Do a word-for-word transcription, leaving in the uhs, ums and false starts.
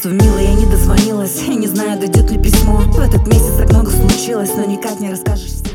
Чувство милое, я не дозвонилась, и не знаю, дойдет ли письмо. В этот месяц так много случилось, но никак не расскажешь.